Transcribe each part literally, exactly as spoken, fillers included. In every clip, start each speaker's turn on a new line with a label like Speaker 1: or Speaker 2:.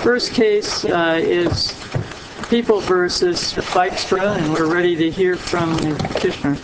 Speaker 1: First case uh, is People versus Dykstra, and we're ready to hear from the petitioner.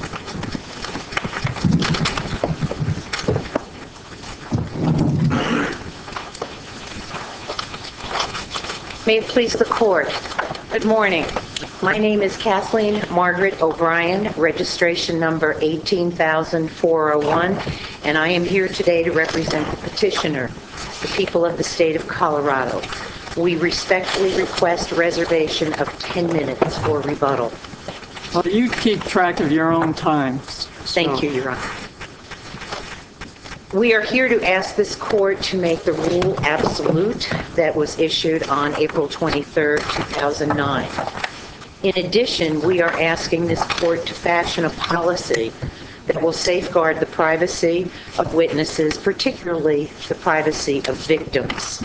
Speaker 2: May it please the court. Good morning. My name is Kathleen Margaret O'Brien, registration number eighteen thousand four oh one, and I am here today to represent the petitioner, the people of the state of Colorado. We respectfully request a reservation of ten minutes for rebuttal.
Speaker 1: Well, you keep track of your own time. So.
Speaker 2: Thank you, Your Honor. We are here to ask this court to make the rule absolute that was issued on April twenty-third, two thousand nine. In addition, we are asking this court to fashion a policy that will safeguard the privacy of witnesses, particularly the privacy of victims.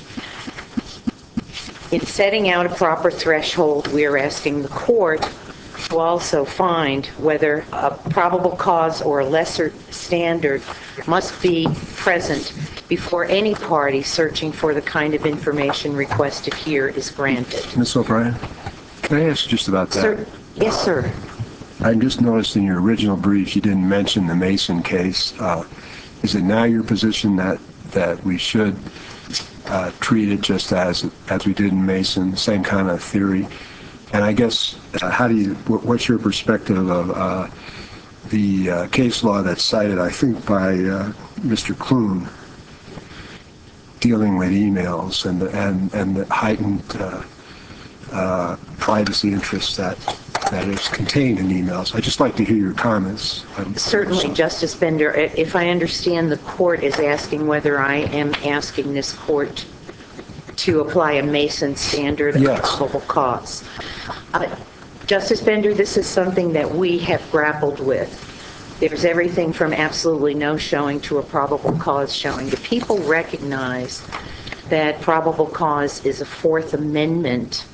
Speaker 2: In setting out a proper threshold, we are asking the court to also find whether a probable cause or a lesser standard must be present before any party searching for the kind of information requested here is granted.
Speaker 3: Miz O'Brien, can I ask just about that?
Speaker 2: Sir, yes, sir.
Speaker 3: I just noticed in your original brief you didn't mention the Mason case. Uh, is it now your position that, that we should uh, treat it just as as we did in Mason, same kind of theory? And I guess, uh, how do you, what's your perspective of uh, the uh, case law that's cited, I think, by uh, Mister Clune, dealing with emails and the, and, and the heightened uh, uh, privacy interests that, that is contained in emails? I'd just like to hear your comments.
Speaker 2: Certainly, Justice Bender. If I understand, the court is asking whether I am asking this court to apply a Mason standard
Speaker 3: yes.
Speaker 2: of probable cause. Uh, Justice Bender, this is something that we have grappled with. There's everything from absolutely no showing to a probable cause showing. The people recognize that probable cause is a Fourth Amendment,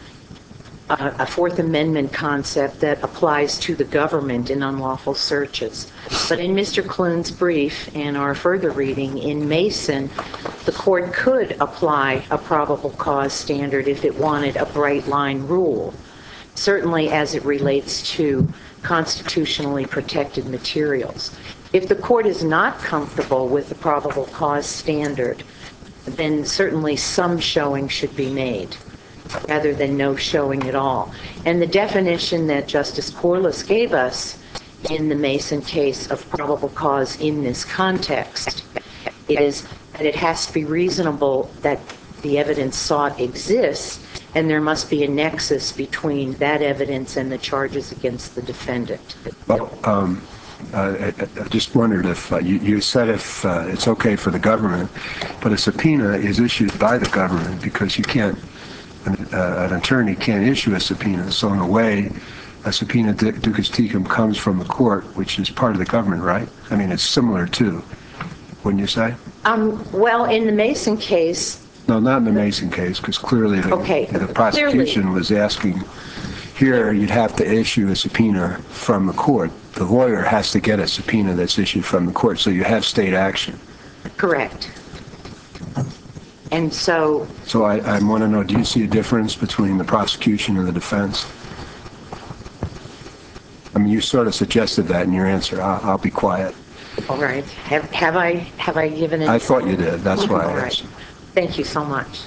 Speaker 2: uh, a Fourth Amendment concept that applies to the government in unlawful searches. But in Mister Clune's brief and our further reading in Mason, the court could apply a probable cause standard if it wanted a bright line rule, certainly as it relates to constitutionally protected materials. If the court is not comfortable with the probable cause standard, then certainly some showing should be made rather than no showing at all. And the definition that Justice Corliss gave us in the Mason case of probable cause in this context is that it has to be reasonable that the evidence sought exists, and there must be a nexus between that evidence and the charges against the defendant.
Speaker 3: Well, um, uh, I, I just wondered if uh, you, you said if uh, it's okay for the government, but a subpoena is issued by the government because you can't, an, uh, an attorney can't issue a subpoena. So in a way, a subpoena ducis tecum comes from the court, which is part of the government, right? I mean, it's similar to, wouldn't you say?
Speaker 2: Um, well, in the Mason case...
Speaker 3: No, not in the Mason case, because clearly the,
Speaker 2: okay,
Speaker 3: the prosecution
Speaker 2: clearly.
Speaker 3: was asking, here you'd have to issue a subpoena from the court. The lawyer has to get a subpoena that's issued from the court, so you have state action.
Speaker 2: Correct. And so...
Speaker 3: So I, I want to know, do you see a difference between the prosecution and the defense? I mean, you sort of suggested that in your answer. I'll, I'll be quiet.
Speaker 2: All right. Have, have I have I given it?
Speaker 3: I thought you did. That's why I asked.
Speaker 2: Right. Thank you so much.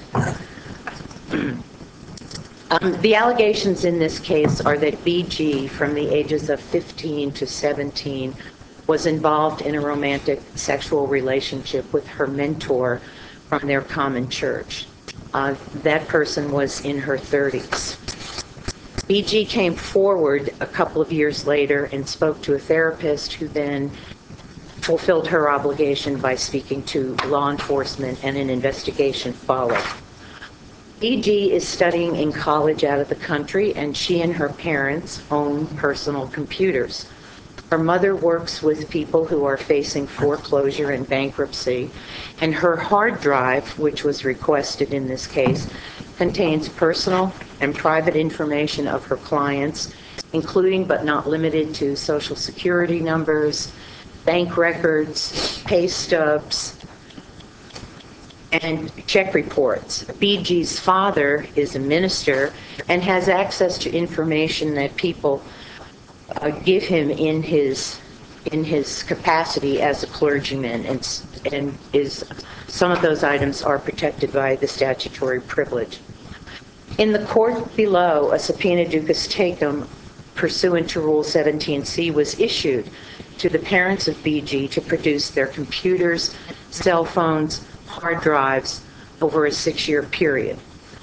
Speaker 2: Um, the allegations in this case are that B G, from the ages of fifteen to seventeen, was involved in a romantic sexual relationship with her mentor from their common church. Uh, that person was in her thirties. B G came forward a couple of years later and spoke to a therapist who then fulfilled her obligation by speaking to law enforcement, and an investigation followed. B G is studying in college out of the country, and she and her parents own personal computers. Her mother works with people who are facing foreclosure and bankruptcy, and her hard drive, which was requested in this case, contains personal and private information of her clients, including but not limited to social security numbers, bank records, pay stubs, and check reports. B G's father is a minister and has access to information that people uh, give him in his in his capacity as a clergyman, and and is some of those items are protected by the statutory privilege. In the court below, a subpoena ducis tecum pursuant to Rule seventeen C was issued to the parents of B G to produce their computers, cell phones, hard drives over a six-year period.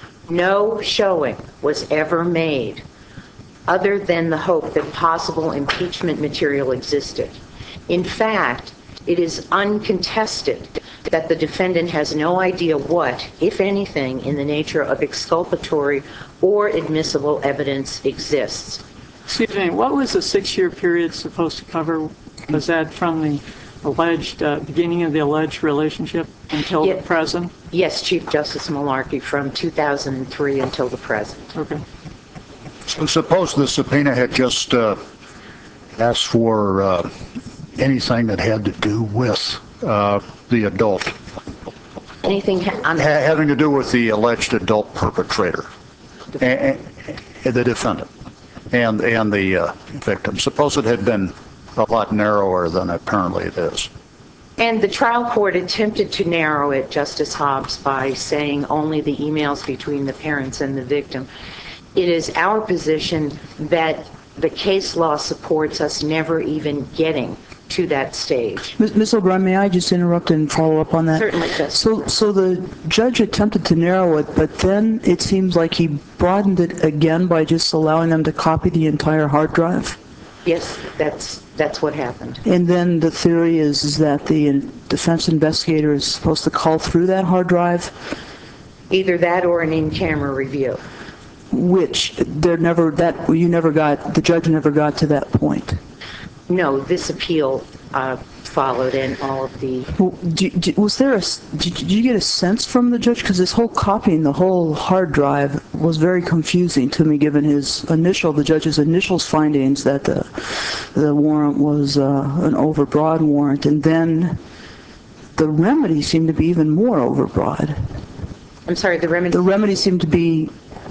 Speaker 2: No showing was ever made other than the hope that possible impeachment material existed. In fact, it is uncontested that the defendant has no idea what, if anything, in the nature of exculpatory or admissible evidence exists.
Speaker 1: Excuse me, what was the six-year period supposed to cover? Was that from the alleged, uh, beginning of the alleged relationship until
Speaker 2: Yeah.
Speaker 1: the present?
Speaker 2: Yes, Chief Justice Malarkey, from two thousand three until the present.
Speaker 1: Okay.
Speaker 4: So suppose the subpoena had just uh, asked for uh, anything that had to do with uh, the adult,
Speaker 2: Anything ha- on
Speaker 4: ha- having to do with the alleged adult perpetrator, and, and the defendant, and and the uh, victim. Suppose it had been a lot narrower than apparently it is.
Speaker 2: And the trial court attempted to narrow it, Justice Hobbs, by saying only the emails between the parents and the victim. It is our position that the case law supports us never even getting to that stage.
Speaker 5: Miz O'Brien, may I just interrupt and follow up on that?
Speaker 2: Certainly, Justice.
Speaker 5: So, so the judge attempted to narrow it, but then it seems like he broadened it again by just allowing them to copy the entire hard drive.
Speaker 2: Yes, that's that's what happened.
Speaker 5: And then the theory is, is that the defense investigator is supposed to call through that hard drive,
Speaker 2: Either that or an in-camera review.
Speaker 5: which there never, that, you never got, the judge never got to that point.
Speaker 2: No, this appeal uh, followed, and all of the...
Speaker 5: Well, do, do, was there a, did, did you get a sense from the judge? Because this whole copying the whole hard drive was very confusing to me, given his initial, the judge's initial findings that the, the warrant was uh, an overbroad warrant, and then the remedy seemed to be even more overbroad.
Speaker 2: I'm sorry, the remedy...
Speaker 5: The remedy seemed to be,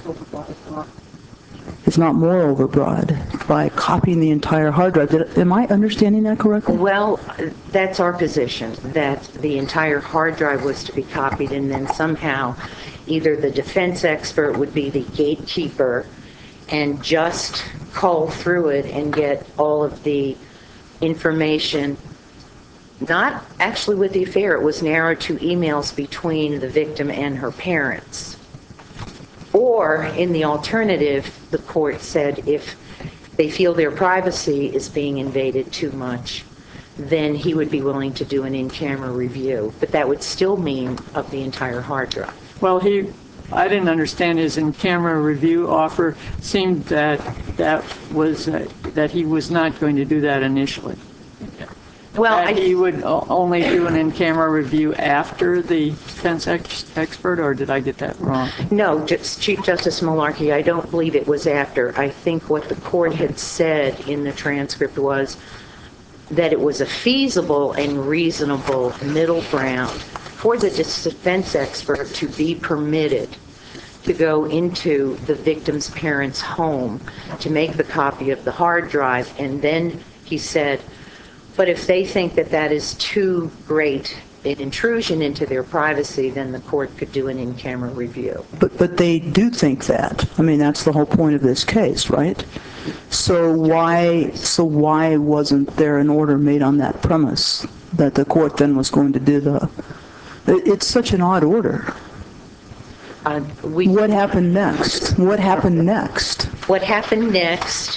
Speaker 5: if not more overbroad, by copying the entire hard drive. Did, am I understanding that correctly?
Speaker 2: Well, that's our position, that the entire hard drive was to be copied, and then somehow either the defense expert would be the gatekeeper and just cull through it and get all of the information, not actually with the affair. It was narrowed to emails between the victim and her parents. Or, in the alternative, the court said if they feel their privacy is being invaded too much, then he would be willing to do an in-camera review. But that would still mean of the entire hard drive.
Speaker 1: Well, he, I didn't understand his in-camera review offer. Seemed that that was, uh, that he was not going to do that initially.
Speaker 2: Well,
Speaker 1: That
Speaker 2: I,
Speaker 1: he would o- only do an in-camera review after the defense ex- expert, or did I get that wrong?
Speaker 2: no, just Chief Justice Malarkey, I don't believe it was after. I think what the court had said in the transcript was that it was a feasible and reasonable middle ground for the defense expert to be permitted to go into the victim's parents' home to make the copy of the hard drive. And then he said, but if they think that that is too great an intrusion into their privacy, then the court could do an in-camera review.
Speaker 5: But but they do think that. I mean, that's the whole point of this case, right? So why so why wasn't there an order made on that premise that the court then was going to do the? it- It's such an odd order.
Speaker 2: Uh, we,
Speaker 5: What happened next? What happened next?
Speaker 2: what happened next?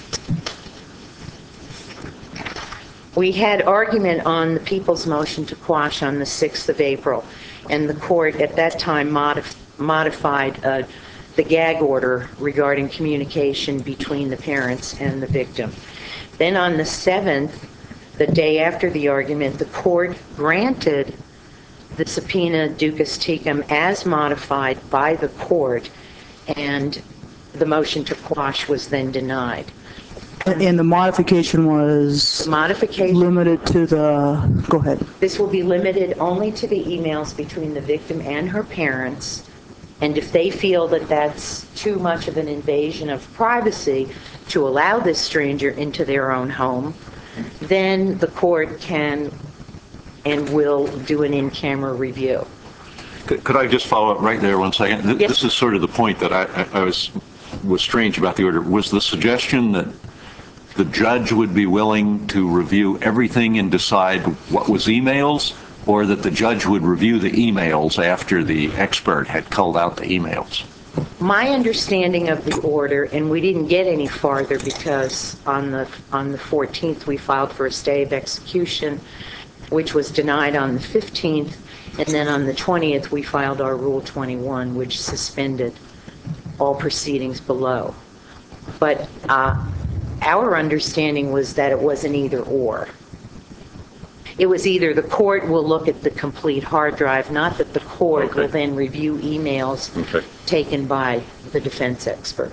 Speaker 2: We had argument on the people's motion to quash on the sixth of April, and the court at that time modif- modified uh, the gag order regarding communication between the parents and the victim. Then on the seventh, the day after the argument, the court granted the subpoena ducis tecum as modified by the court, and the motion to quash was then denied.
Speaker 5: And the modification was
Speaker 2: Modification,
Speaker 5: limited to the, go ahead.
Speaker 2: this will be limited only to the emails between the victim and her parents, and if they feel that that's too much of an invasion of privacy to allow this stranger into their own home, then the court can and will do an in-camera review.
Speaker 6: Could could I just follow up right there one second? Th-
Speaker 2: Yes.
Speaker 6: This is sort of the point that I, I I was, was strange about the order. Was the suggestion that the judge would be willing to review everything and decide what was emails, or that the judge would review the emails after the expert had culled out the emails?
Speaker 2: My understanding of the order, and we didn't get any farther because on the, on the fourteenth, we filed for a stay of execution, which was denied on the fifteenth, and then on the twentieth, we filed our Rule twenty-one, which suspended all proceedings below. But uh, our understanding was that it was an either or. It was either the court will look at the complete hard drive, not that the court will
Speaker 6: Okay.
Speaker 2: then review emails
Speaker 6: Okay.
Speaker 2: taken by the defense expert.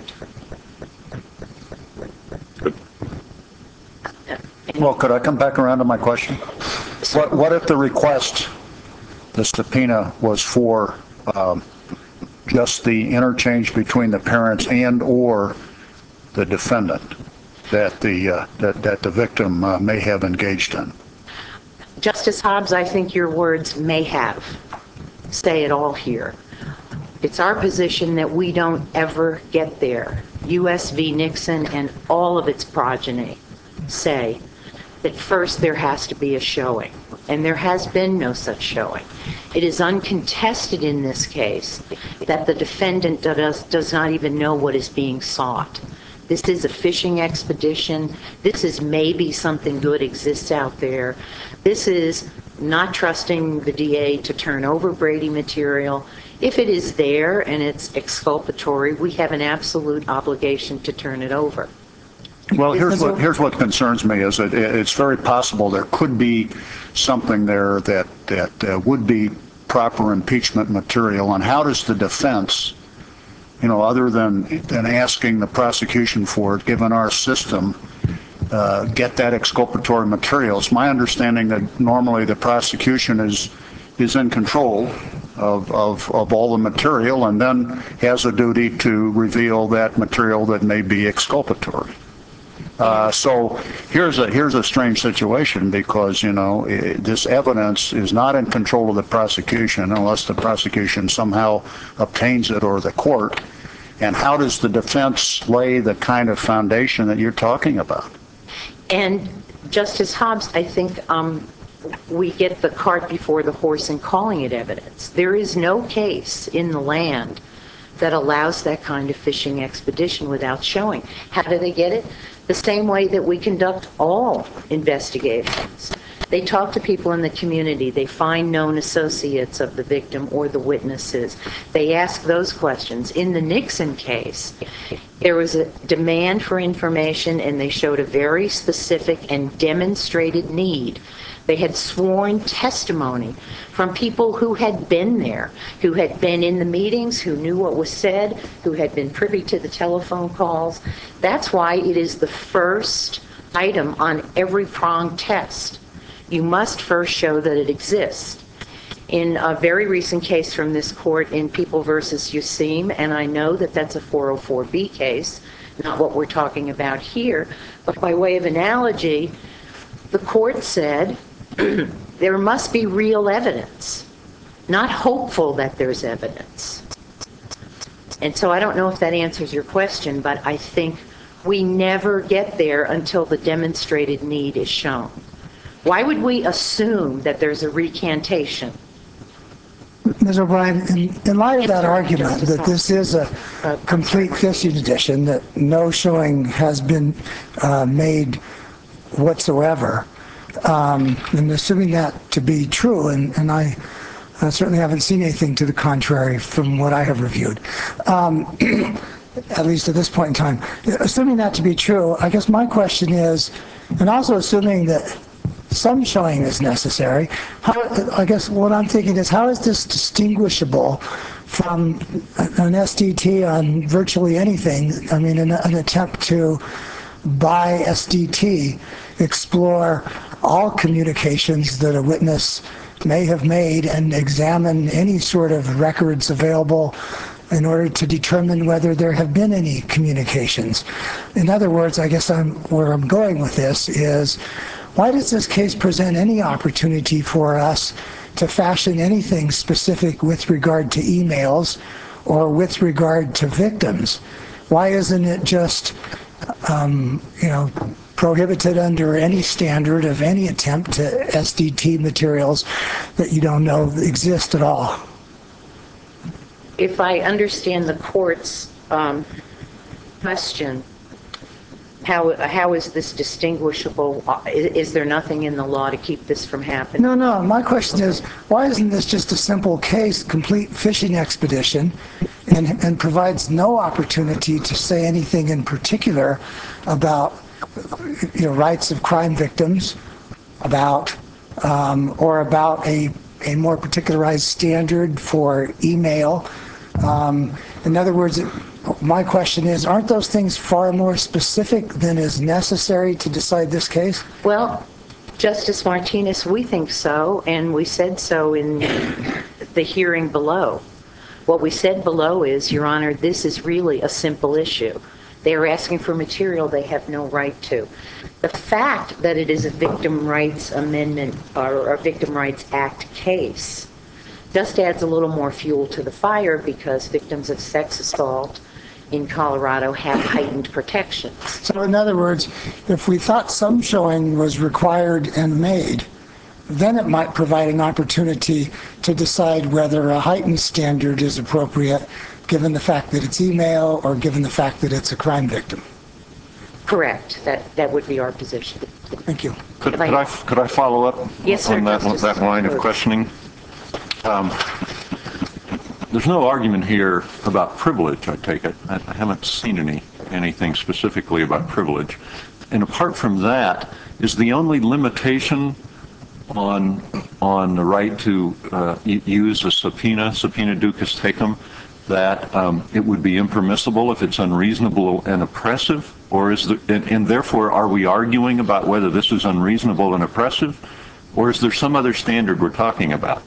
Speaker 4: Well, could I come back around to my question? What, what if the request, the subpoena, was for um, just the interchange between the parents and/or the defendant that the, uh, that, that the victim uh, may have engaged in?
Speaker 2: Justice Hobbs, I think your words may have say it all here. It's our position that we don't ever get there. U S v. Nixon and all of its progeny say that first there has to be a showing, and there has been no such showing. It is uncontested in this case that the defendant does, does not even know what is being sought. This is a fishing expedition. This is maybe something good exists out there. This is not trusting the D A to turn over Brady material. If it is there and it's exculpatory, we have an absolute obligation to turn it over.
Speaker 4: Well, here's what, here's what concerns me, is that it's very possible there could be something there that, that uh, would be proper impeachment material. And how does the defense, you know, other than, than asking the prosecution for it, given our system, uh, get that exculpatory material? It's my understanding that normally the prosecution is, is in control of, of, of all the material, and then has a duty to reveal that material that may be exculpatory. Uh, so here's a here's a strange situation, because, you know, I this evidence is not in control of the prosecution unless the prosecution somehow obtains it, or the court. And how does the defense lay the kind of foundation that you're talking about?
Speaker 2: And Justice Hobbs, I think um, we get the cart before the horse in calling it evidence. There is no case in the land that allows that kind of fishing expedition without showing. How do they get it? The same way that we conduct all investigations. They talk to people in the community. They find known associates of the victim or the witnesses. They ask those questions. In the Nixon case, there was a demand for information, and they showed a very specific and demonstrated need. They had sworn testimony from people who had been there, who had been in the meetings, who knew what was said, who had been privy to the telephone calls. That's why it is the first item on every prong test. You must first show that it exists. In a very recent case from this court in People versus Useem, and I know that that's a four oh four B case, not what we're talking about here, but by way of analogy, the court said there must be real evidence, not hopeful that there's evidence. And so I don't know if that answers your question, but I think we never get there until the demonstrated need is shown. Why would we assume that there's a recantation?
Speaker 7: Miz O'Brien, in, in light of
Speaker 2: Yes,
Speaker 7: that
Speaker 2: sir.
Speaker 7: argument
Speaker 2: Justice
Speaker 7: that this is a
Speaker 2: Uh,
Speaker 7: complete fishing edition, that no showing has been uh, made whatsoever, um, and assuming that to be true, and, and I uh, certainly haven't seen anything to the contrary from what I have reviewed, um, at least at this point in time. Assuming that to be true, I guess my question is, and also assuming that some showing is necessary, how, I guess what I'm thinking is, how is this distinguishable from an S D T on virtually anything? I mean, an, an attempt to by S D T explore all communications that a witness may have made and examine any sort of records available in order to determine whether there have been any communications. In other words, I guess I'm, where I'm going with this is, why does this case present any opportunity for us to fashion anything specific with regard to emails or with regard to victims? Why isn't it just, um, you know, prohibited under any standard of any attempt to S D T materials that you don't know exist at all?
Speaker 2: If I understand the court's um, question, how how is this distinguishable? Is, is there nothing in the law to keep this from happening?
Speaker 7: No, no. My question is, why isn't this just a simple case, complete fishing expedition, and, and provides no opportunity to say anything in particular about, you know, rights of crime victims, about um, or about a a more particularized standard for email? Um, in other words, my question is, aren't those things far more specific than is necessary to decide this case?
Speaker 2: Well, Justice Martinez, we think so, and we said so in the hearing below. What we said below is, Your Honor, this is really a simple issue. They are asking for material they have no right to. The fact that it is a Victim Rights Amendment or a Victim Rights Act case just adds a little more fuel to the fire, because victims of sex assault in Colorado have heightened protections.
Speaker 7: So in other words, if we thought some showing was required and made, then it might provide an opportunity to decide whether a heightened standard is appropriate, given the fact that it's email or given the fact that it's a crime victim.
Speaker 2: Correct. That that would be our position.
Speaker 7: Thank you.
Speaker 6: Could, could I could I follow up
Speaker 2: Yes, sir,
Speaker 6: on that
Speaker 2: Justice
Speaker 6: that line of
Speaker 2: Rhodes.
Speaker 6: questioning? Um, there's no argument here about privilege, I take it. I, I haven't seen any anything specifically about privilege. And apart from that, is the only limitation on on the right to uh, use a subpoena, subpoena ducis tecum, that um, it would be impermissible if it's unreasonable and oppressive? Or is there, and, and therefore, are we arguing about whether this is unreasonable and oppressive? Or is there some other standard we're talking about?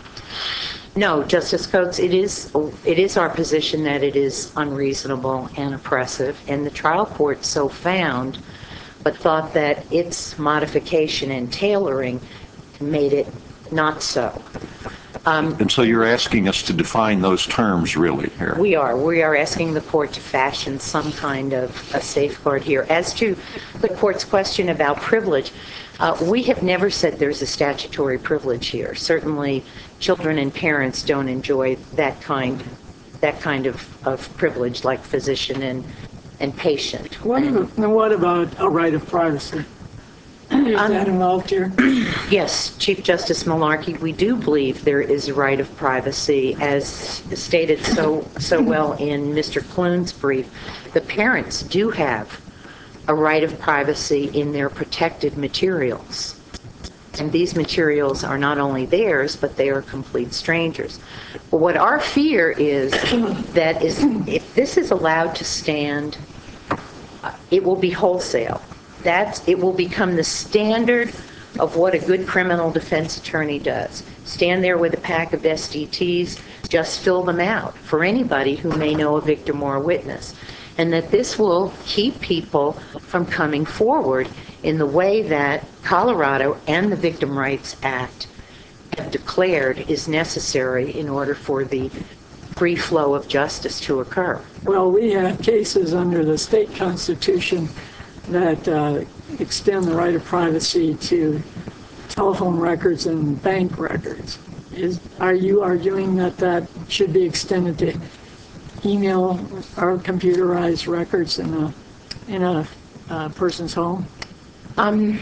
Speaker 2: No, Justice Coates, it is it is our position that it is unreasonable and oppressive, and the trial court so found, but thought that its modification and tailoring made it not so. Um,
Speaker 6: And so you're asking us to define those terms, really, here?
Speaker 2: We are. We are asking the court to fashion some kind of a safeguard here. As to the court's question about privilege, uh, we have never said there's a statutory privilege here. Certainly, children and parents don't enjoy that kind, that kind of, of privilege, like physician and and patient.
Speaker 1: What, what about a right of privacy? Is
Speaker 2: Um,
Speaker 1: that involved here?
Speaker 2: Yes, Chief Justice Malarkey, we do believe there is a right of privacy, as stated so so well in Mister Clune's brief. The parents do have a right of privacy in their protected materials. And these materials are not only theirs, but they are complete strangers. But what our fear is that is, if this is allowed to stand, uh, it will be wholesale. That's, it will become the standard of what a good criminal defense attorney does. Stand there with a pack of S D Ts, just fill them out for anybody who may know a victim or a witness. And that this will keep people from coming forward in the way that Colorado and the Victim Rights Act have declared is necessary in order for the free flow of justice to occur.
Speaker 1: Well, we have cases under the state constitution that uh, extend the right of privacy to telephone records and bank records. Is, are you arguing that that should be extended to email or computerized records in a, in a uh, person's home?
Speaker 2: Um,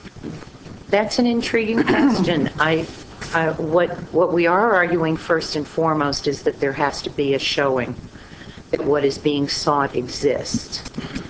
Speaker 2: that's an intriguing question. I, I, what, what we are arguing first and foremost is that there has to be a showing that what is being sought exists.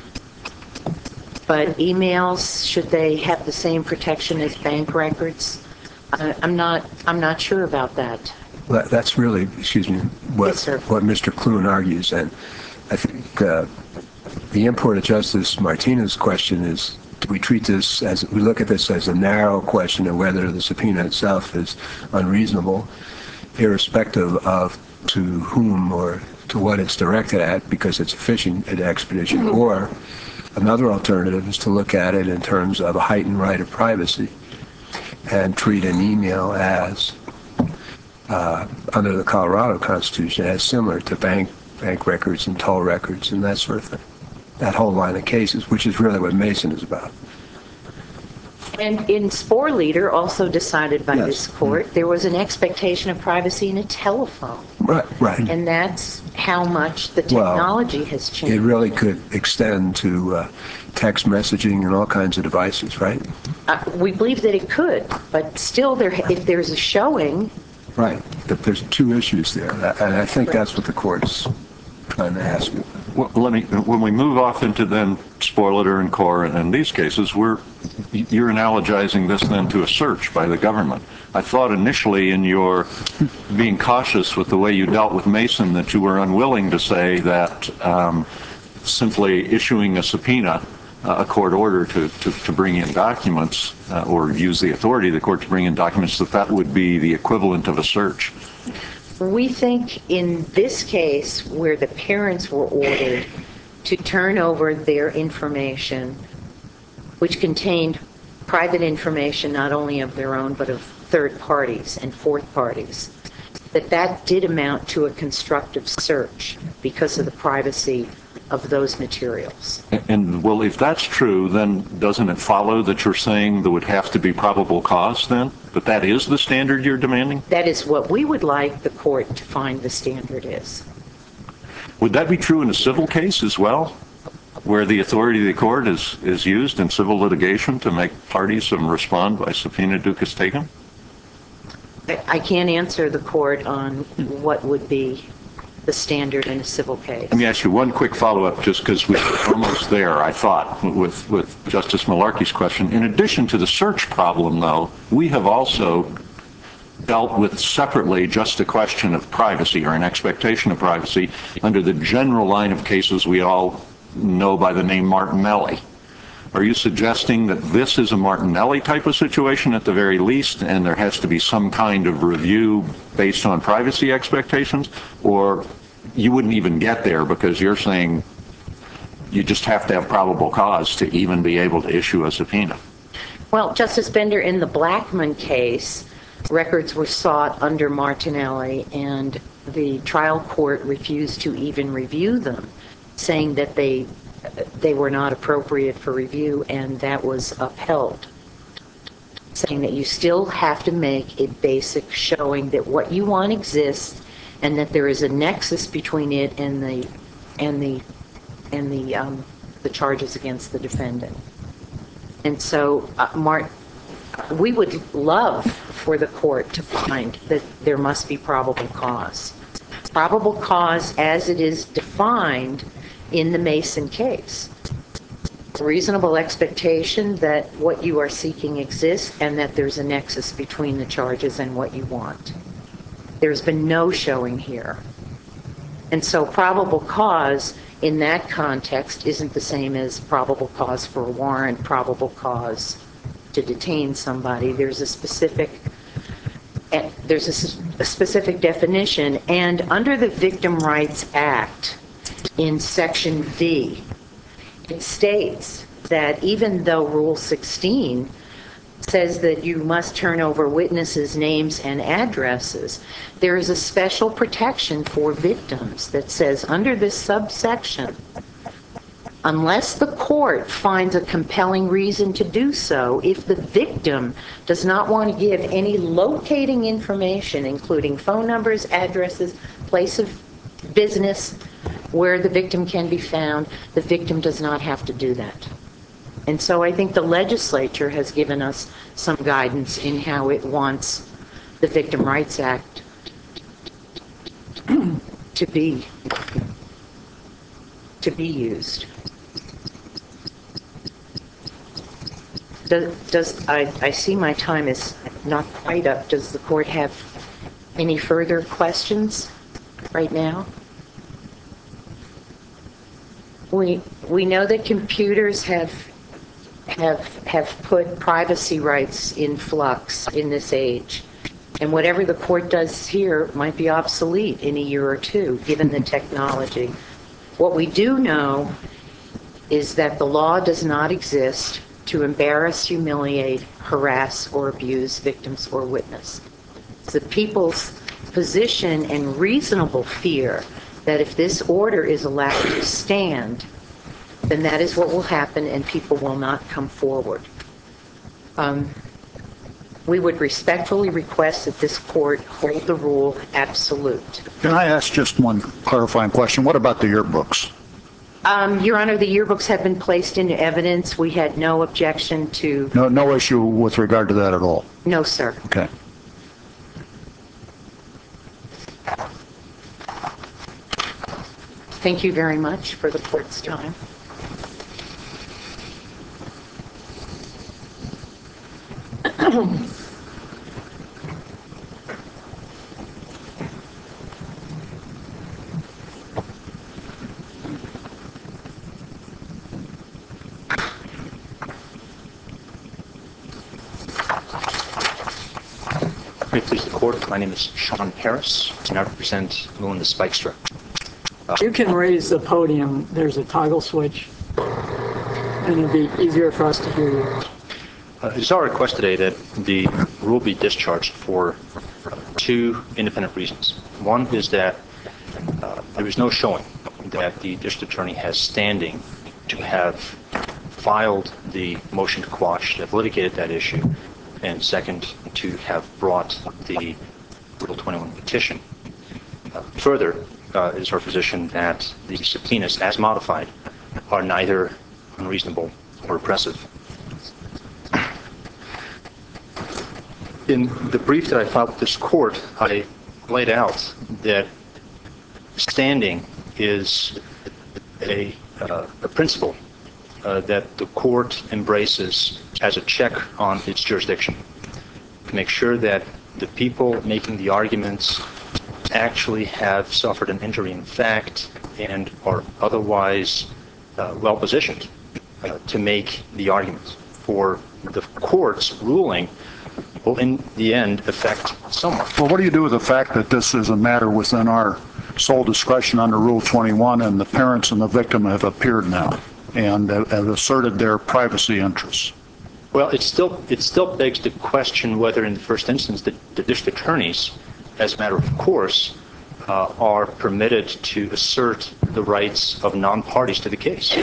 Speaker 2: But emails, should they have the same protection as bank records? I, I'm not, I'm not sure about that.
Speaker 3: Well, that's really, excuse me, what
Speaker 2: Yes, sir.
Speaker 3: what Mister Clune argues, and I think uh, the import of Justice Martinez's question is, do we treat this as, we look at this as a narrow question of whether the subpoena itself is unreasonable, irrespective of to whom or to what it's directed at, because it's a fishing expedition, or another alternative is to look at it in terms of a heightened right of privacy and treat an email as, uh, under the Colorado Constitution, as similar to bank bank records and toll records and that sort of thing. That whole line of cases, which is really what Mason is about.
Speaker 2: And in Spore Leader, also decided by
Speaker 3: Yes.
Speaker 2: this court, there was an expectation of privacy in a telephone.
Speaker 3: Right, right.
Speaker 2: And that's how much the
Speaker 3: Well,
Speaker 2: technology has
Speaker 3: It
Speaker 2: changed.
Speaker 3: really could extend to uh, text messaging and all kinds of devices, right?
Speaker 2: Uh, we believe that it could, but still, there, if there's a showing,
Speaker 3: Right. But there's two issues there, and I think that's what the court's trying to ask.
Speaker 6: Well, let me, when we move off into then Sporliter and Core and these cases, we're, you're analogizing this then to a search by the government. I thought initially in your being cautious with the way you dealt with Mason that you were unwilling to say that um, simply issuing a subpoena, uh, a court order to, to, to bring in documents uh, or use the authority of the court to bring in documents, that that would be the equivalent of a search.
Speaker 2: we think in this case where the parents were ordered to turn over their information, which contained private information not only of their own but of third parties and fourth parties, that that did amount to a constructive search because of the privacy of those materials.
Speaker 6: And, well, if that's true, then doesn't it follow that you're saying there would have to be probable cause then? That that is the standard you're demanding?
Speaker 2: That is what we would like the court to find the standard is.
Speaker 6: Would that be true in a civil case as well, where the authority of the court is, is used in civil litigation to make parties um, respond by subpoena duces tecum?
Speaker 2: I I can't answer the court on what would be the standard in a civil case.
Speaker 6: Let me ask you one quick follow-up, just because we're almost there, I thought, with, with Justice Malarkey's question. In addition to the search problem, though, we have also dealt with separately just a question of privacy or an expectation of privacy under the general line of cases we all know by the name Martinelli. Are you suggesting that this is a Martinelli type of situation at the very least, and there has to be some kind of review based on privacy expectations? Or you wouldn't even get there because you're saying you just have to have probable cause to even be able to issue a subpoena?
Speaker 2: Well, Justice Bender, in the Blackmun case, records were sought under Martinelli, and the trial court refused to even review them, saying that they they were not appropriate for review, and that was upheld, saying that you still have to make a basic showing that what you want exists and that there is a nexus between it and the and the and the um, the charges against the defendant. And so, uh, Mart, we would love for the court to find that there must be probable cause. Probable cause as it is defined in the Mason case. Reasonable expectation that what you are seeking exists and that there's a nexus between the charges and what you want. There's been no showing here. And so probable cause in that context isn't the same as probable cause for a warrant, probable cause to detain somebody. There's a specific there's a, a specific definition, and under the Victim Rights Act in Section V, it states that even though Rule sixteen says that you must turn over witnesses' names and addresses, there is a special protection for victims that says under this subsection, unless the court finds a compelling reason to do so, if the victim does not want to give any locating information, including phone numbers, addresses, place of business, where the victim can be found, the victim does not have to do that. And so I think the legislature has given us some guidance in how it wants the Victim Rights Act to be to be used. Does, does I, I see my time is not quite up. Does the court have any further questions right now? We, we know that computers have, have, have put privacy rights in flux in this age. And whatever the court does here might be obsolete in a year or two, given the technology. What we do know is that the law does not exist to embarrass, humiliate, harass, or abuse victims or witness. It's the people's position and reasonable fear that if this order is allowed to stand, then that is what will happen and people will not come forward. Um, we would respectfully request that this court hold the rule absolute.
Speaker 4: Can I ask just one clarifying question? What about the yearbooks?
Speaker 2: Um, Your Honor, the yearbooks have been placed into evidence. We had no objection to...
Speaker 4: No, no issue with regard to that at all?
Speaker 2: No, sir.
Speaker 4: Okay.
Speaker 2: Thank you very much for the court's time.
Speaker 8: May it please the court, my name is Sean Harris, and I represent Melinda Spykstra.
Speaker 1: You can raise the podium. There's a toggle switch, and it'll be easier for us to hear you.
Speaker 8: Uh, it is our request today that the rule be discharged for uh, two independent reasons. One is that uh, there is no showing that the district attorney has standing to have filed the motion to quash, to have litigated that issue, and second, to have brought the Rule twenty-one petition. Uh, further, uh, it is our position that the subpoenas, as modified, are neither unreasonable or oppressive. In the brief that I filed with this court, I laid out that standing is a, uh, a principle uh, that the court embraces as a check on its jurisdiction, to make sure that the people making the arguments actually have suffered an injury in fact and are otherwise uh, well positioned uh, to make the arguments. For the court's ruling will in the end affect someone.
Speaker 4: Well, what do you do with the fact that this is a matter within our sole discretion under Rule twenty-one, and the parents and the victim have appeared now and have asserted their privacy interests?
Speaker 8: Well, it still it still begs to question whether, in the first instance, the, the district attorneys, as a matter of course, uh, are permitted to assert the rights of non-parties to the case.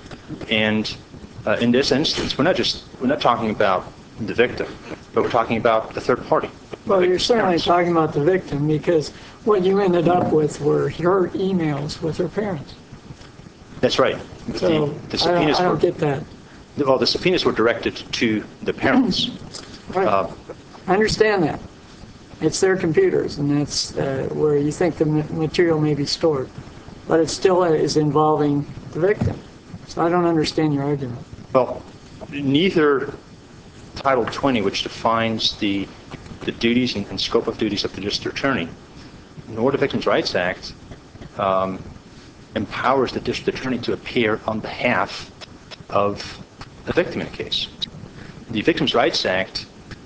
Speaker 8: And uh, in this instance, we're not just we're not talking about the victim, but we're talking about the third party.
Speaker 1: Well, you're certainly talking about the victim, because what you ended up with were your emails with her parents.
Speaker 8: That's right.
Speaker 1: So
Speaker 8: the, the
Speaker 1: I, don't,
Speaker 8: subpoenas
Speaker 1: I don't
Speaker 8: were,
Speaker 1: get that.
Speaker 8: well, the subpoenas were directed to the parents.
Speaker 1: Right.
Speaker 8: Uh,
Speaker 1: I understand that. It's their computers, and that's uh, where you think the ma- material may be stored. But it still is involving the victim. So I don't understand your argument.
Speaker 8: Well, neither Title twenty, which defines the the duties and, and scope of duties of the district attorney, nor the Victims' Rights Act um, empowers the district attorney to appear on behalf of the victim in a case. The Victims' Rights Act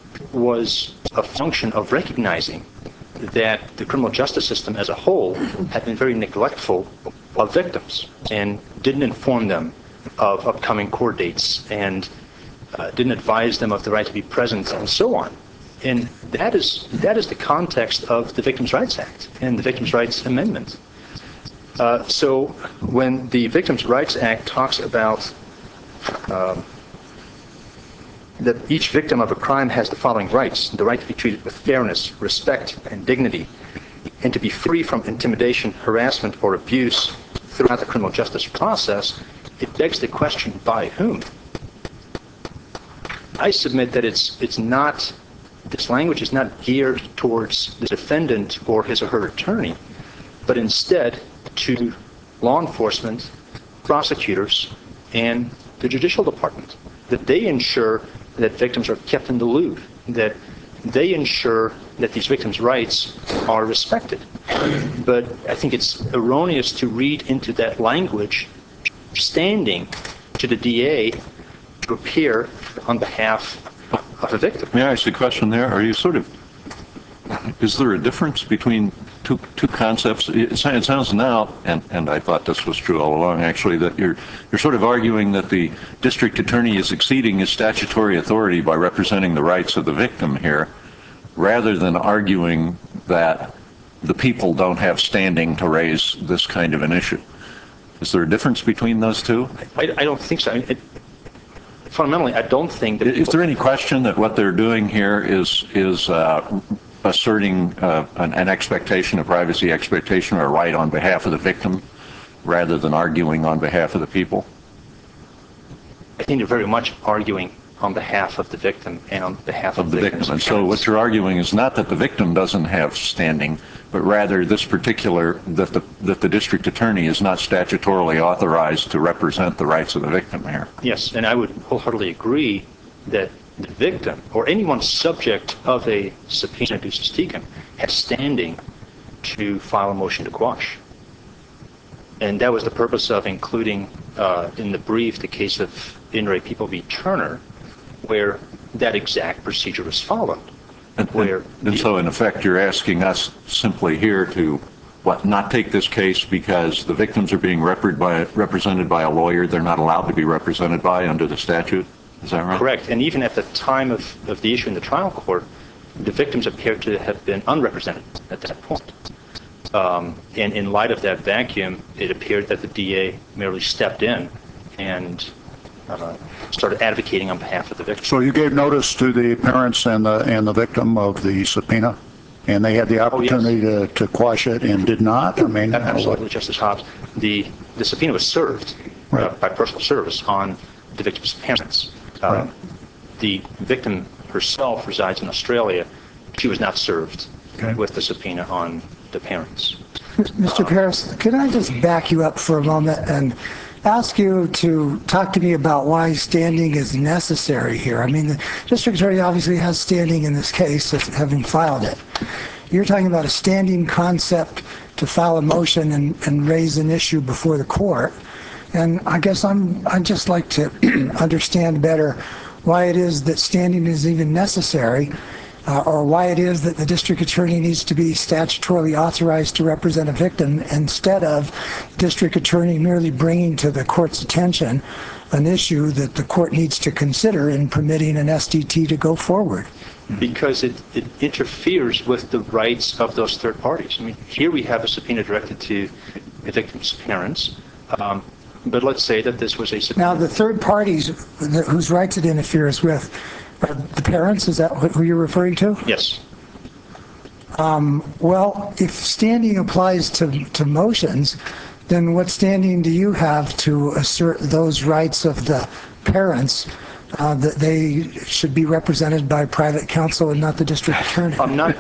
Speaker 8: was a function of recognizing that the criminal justice system as a whole had been very neglectful of victims and didn't inform them of upcoming court dates and uh, didn't advise them of the right to be present and so on. And that is that is the context of the Victims' Rights Act and the Victims' Rights Amendment. Uh, so when the Victims' Rights Act talks about um, that each victim of a crime has the following rights: the right to be treated with fairness, respect, and dignity, and to be free from intimidation, harassment, or abuse throughout the criminal justice process, it begs the question, by whom? I submit that it's it's not, this language is not geared towards the defendant or his or her attorney, but instead to law enforcement, prosecutors, and the judicial department, that they ensure that victims are kept in the loop, that they ensure that these victims' rights are respected. But I think it's erroneous to read into that language standing to the D A to appear on behalf of a victim.
Speaker 6: May I ask a question there? Are you sort of, is there a difference between two two concepts? It, it sounds now, and, and I thought this was true all along, actually, that you're you're sort of arguing that the district attorney is exceeding his statutory authority by representing the rights of the victim here, rather than arguing that the people don't have standing to raise this kind of an issue. Is there a difference between those two?
Speaker 8: I, I don't think so. I mean, it, fundamentally, I don't think that...
Speaker 6: Is there any question that what they're doing here is is uh, asserting uh, an, an expectation, a privacy expectation, or a right on behalf of the victim, rather than arguing on behalf of the people?
Speaker 8: I think they're very much arguing on behalf of the victim and on behalf of,
Speaker 6: of the victim.
Speaker 8: victim's
Speaker 6: And so what you're arguing is not that the victim doesn't have standing, but rather this particular, that the, that the district attorney is not statutorily authorized to represent the rights of the victim here.
Speaker 8: Yes, and I would wholeheartedly agree that the victim, or anyone subject of a subpoena ducis tecum, has standing to file a motion to quash. And that was the purpose of including uh, in the brief the case of In re People v. Turner, where that exact procedure was followed.
Speaker 6: And,
Speaker 8: where
Speaker 6: and, and so, in effect, you're asking us simply here to, what, not take this case because the victims are being repre- by, represented by a lawyer they're not allowed to be represented by under the statute? Is that right?
Speaker 8: Correct. And even at the time of, of the issue in the trial court, the victims appeared to have been unrepresented at that point. Um, and in light of that vacuum, it appeared that the D A merely stepped in and uh, started advocating on behalf of the victim.
Speaker 4: So you gave notice to the parents and the and the victim of the subpoena, and they had the opportunity oh, yes. to, to quash it and did not? I mean,
Speaker 8: absolutely, Justice Hobbs. The the subpoena was served right. uh, by personal service on the victim's parents. Uh, right. The victim herself resides in Australia. She was not served okay. with the subpoena on the parents.
Speaker 7: Mister Parris, could I just back you up for a moment and ask you to talk to me about why standing is necessary here? I mean, the district attorney obviously has standing in this case, having filed it. You're talking about a standing concept to file a motion and, and raise an issue before the court. And I guess I'm, I'd just like to understand better why it is that standing is even necessary, uh, or why it is that the district attorney needs to be statutorily authorized to represent a victim instead of district attorney merely bringing to the court's attention an issue that the court needs to consider in permitting an S D T to go forward.
Speaker 8: Because it, it interferes with the rights of those third parties. I mean, here we have a subpoena directed to the victim's parents. Um, But let's say that this was a subpoena.
Speaker 7: Now, the third parties whose rights it interferes with are the parents. Is that who you're referring to?
Speaker 8: Yes.
Speaker 7: Um, well, if standing applies to, to motions, then what standing do you have to assert those rights of the parents uh, that they should be represented by private counsel and not the district attorney?
Speaker 8: I'm not.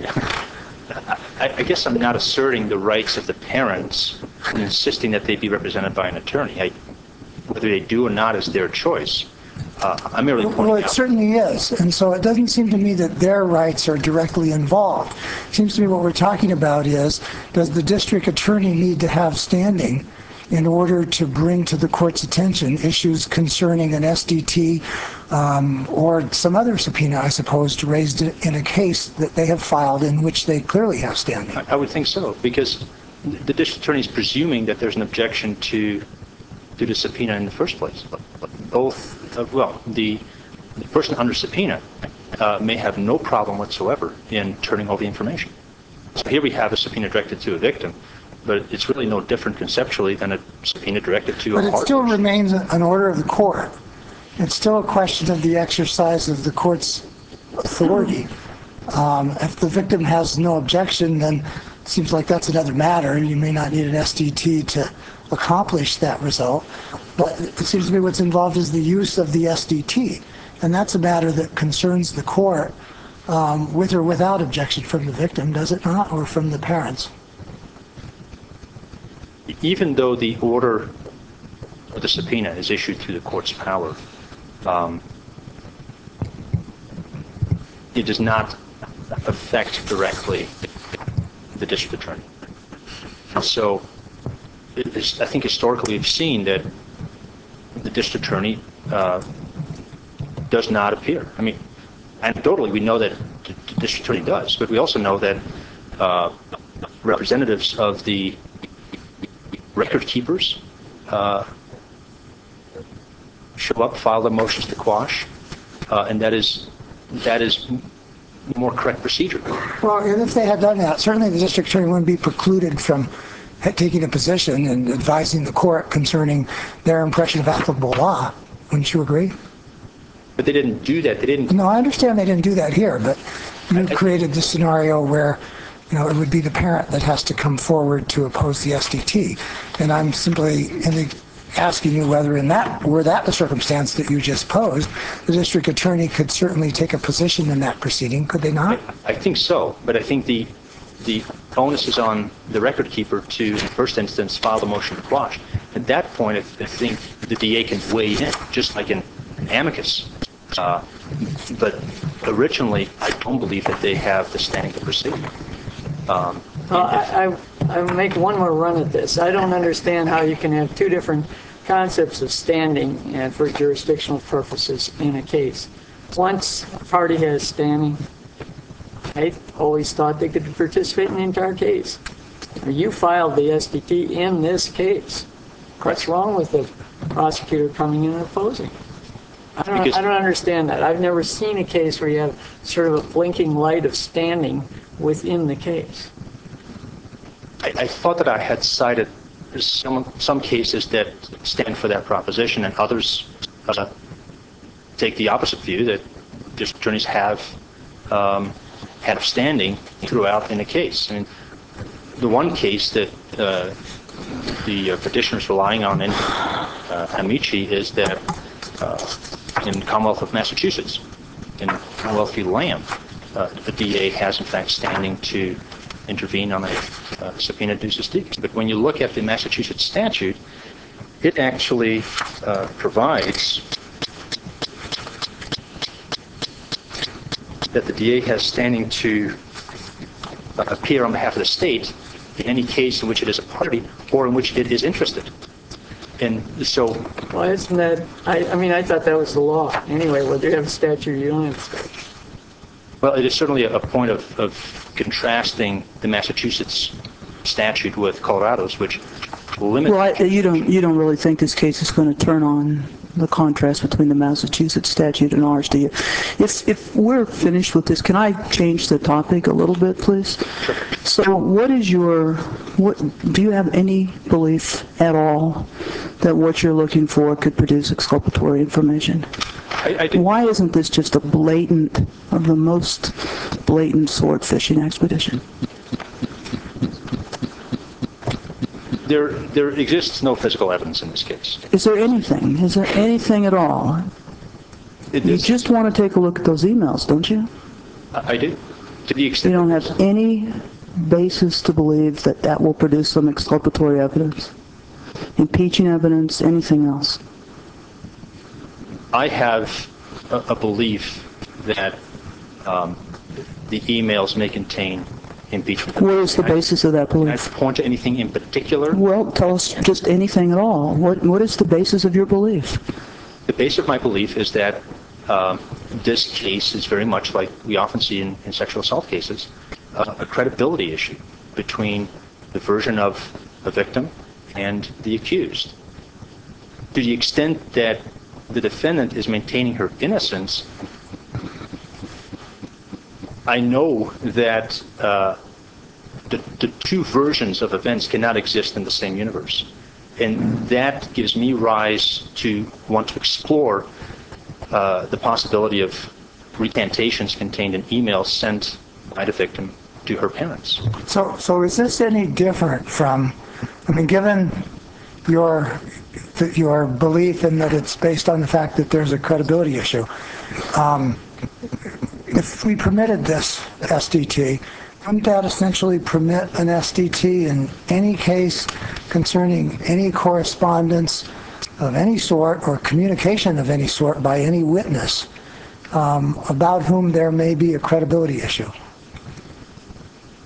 Speaker 8: I, I guess I'm not asserting the rights of the parents and insisting that they be represented by an attorney. I, whether they do or not is their choice. Uh, I'm merely pointing
Speaker 7: Well, it
Speaker 8: out.
Speaker 7: certainly is. And so it doesn't seem to me that their rights are directly involved. It seems to me what we're talking about is, does the district attorney need to have standing in order to bring to the court's attention issues concerning an S D T um, or some other subpoena, I suppose, raised in a case that they have filed in which they clearly have standing?
Speaker 8: I, I would think so, because the district attorney is presuming that there's an objection to to the subpoena in the first place. Both, uh, well, the, the person under subpoena uh, may have no problem whatsoever in turning over the information. So here we have a subpoena directed to a victim, but it's really no different conceptually than a subpoena directed to
Speaker 7: but
Speaker 8: a
Speaker 7: it
Speaker 8: hard
Speaker 7: still
Speaker 8: person.
Speaker 7: remains an order of the court. It's still a question of the exercise of the court's authority. Um, if the victim has no objection, then it seems like that's another matter. You may not need an S D T to accomplish that result, but it seems to me what's involved is the use of the S D T, and that's a matter that concerns the court um, with or without objection from the victim, does it not, or from the parents?
Speaker 8: Even though the order or the subpoena is issued through the court's power, um, it does not affect directly the district attorney. And so is, I think historically we've seen that the district attorney uh, does not appear. I mean, anecdotally, we know that the district attorney does, but we also know that uh, representatives of the record keepers uh, show up, file their motions to quash, uh, and that is that is more correct procedure.
Speaker 7: Well, and if they had done that, certainly the district attorney wouldn't be precluded from taking a position and advising the court concerning their impression of applicable law. Wouldn't you agree?
Speaker 8: But they didn't do that. They didn't.
Speaker 7: No, I understand they didn't do that here, but you created this scenario where, you know, it would be the parent that has to come forward to oppose the S D T. And I'm simply asking you whether in that, were that the circumstance that you just posed, the district attorney could certainly take a position in that proceeding, could they not?
Speaker 8: I, I think so, but I think the the onus is on the record keeper to, in the first instance, file the motion to quash. At that point, I, I think the D A can weigh in, just like an amicus. Uh, but originally, I don't believe that they have the standing to proceed. Um,
Speaker 1: Well, I, I, I make one more run at this. I don't understand how you can have two different concepts of standing and for jurisdictional purposes in a case. Once a party has standing, I always thought they could participate in the entire case. You filed the S D T in this case. What's wrong with the prosecutor coming in and opposing? I don't,
Speaker 8: Because-
Speaker 1: I don't understand that. I've never seen a case where you have sort of a blinking light of standing within the case.
Speaker 8: I, I thought that I had cited some some cases that stand for that proposition, and others uh, take the opposite view that district attorneys have um, had standing throughout in a case. I mean, the one case that uh, the uh, petitioner is relying on in uh, Amici is that uh, in Commonwealth of Massachusetts, in Commonwealth v. Lamb, uh, the D A has in fact standing to intervene on a uh, subpoena ducis dictis. But when you look at the Massachusetts statute, it actually uh, provides that the D A has standing to uh, appear on behalf of the state in any case in which it is a party or in which it is interested. And so,
Speaker 1: Well, isn't that, I, I mean, I thought that was the law. Anyway, whether you have a statute or you don't have a statute.
Speaker 8: well, it is certainly a point of, of contrasting the Massachusetts statute with Colorado's, which limits...
Speaker 5: Well, I, you don't you don't really think this case is going to turn on the contrast between the Massachusetts statute and ours, do you? If if we're finished with this, can I change the topic a little bit, please?
Speaker 8: Sure.
Speaker 5: So, what is your what? Do you have any belief at all that what you're looking for could produce exculpatory information?
Speaker 8: I, I did,
Speaker 5: Why isn't this just a blatant, of the most blatant sword fishing expedition?
Speaker 8: there, there exists no physical evidence in this case.
Speaker 5: Is there anything? Is there anything at all?
Speaker 8: It
Speaker 5: You
Speaker 8: is,
Speaker 5: just want to take a look at those emails, don't you?
Speaker 8: I do. To the
Speaker 5: You
Speaker 8: extent
Speaker 5: don't have any basis to believe that that will produce some exculpatory evidence, impeaching evidence, anything else.
Speaker 8: I have a, a belief that um, the emails may contain impeachment.
Speaker 5: What is the basis of that
Speaker 8: Can I
Speaker 5: belief?
Speaker 8: point to anything in particular?
Speaker 5: Well, tell us just anything at all. What What is the basis of your belief?
Speaker 8: The base of my belief is that um, this case is very much like we often see in, in sexual assault cases, uh, a credibility issue between the version of the victim and the accused. To the extent that the defendant is maintaining her innocence, I know that uh, the, the two versions of events cannot exist in the same universe. And that gives me rise to want to explore uh, the possibility of recantations contained in emails sent by the victim to her parents.
Speaker 7: So, so is this any different from, I mean, given your your belief in that it's based on the fact that there's a credibility issue, um, if we permitted this S D T, wouldn't that essentially permit an S D T in any case concerning any correspondence of any sort or communication of any sort by any witness um, about whom there may be a credibility issue?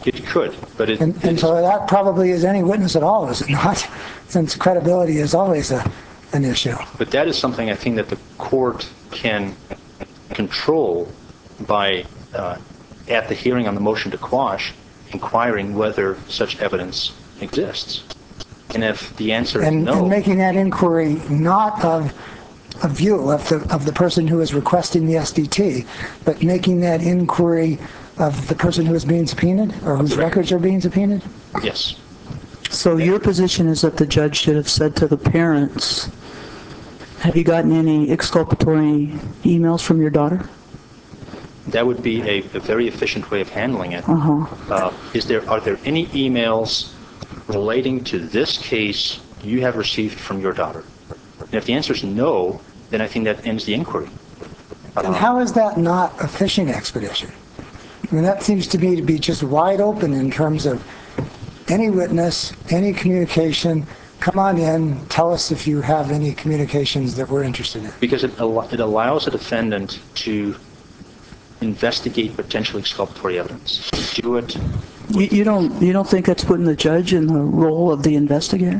Speaker 8: It could, but it...
Speaker 7: And,
Speaker 8: it
Speaker 7: and
Speaker 8: is-
Speaker 7: so that probably is any witness at all, is it not? Since credibility is always a, an issue.
Speaker 8: But that is something I think that the court can control by, uh, at the hearing on the motion to quash, inquiring whether such evidence exists. And if the answer is
Speaker 7: And,
Speaker 8: no...
Speaker 7: and making that inquiry not of a view of the, of the person who is requesting the S D T, but making that inquiry of the person who is being subpoenaed, or whose records are being subpoenaed?
Speaker 8: Yes.
Speaker 5: So your position is that the judge should have said to the parents, have you gotten any exculpatory emails from your daughter?
Speaker 8: That would be a, a very efficient way of handling it.
Speaker 5: Uh-huh.
Speaker 8: Uh, is there, are there any emails relating to this case you have received from your daughter? And if the answer is no, then I think that ends the inquiry.
Speaker 7: And how is that not a fishing expedition? I mean, that seems to me to be just wide open in terms of any witness, any communication, come on in, tell us if you have any communications that we're interested in.
Speaker 8: Because it, al- it allows a defendant to investigate potential exculpatory evidence. Do it.
Speaker 5: You, you don't you don't think that's putting the judge in the role of the investigator?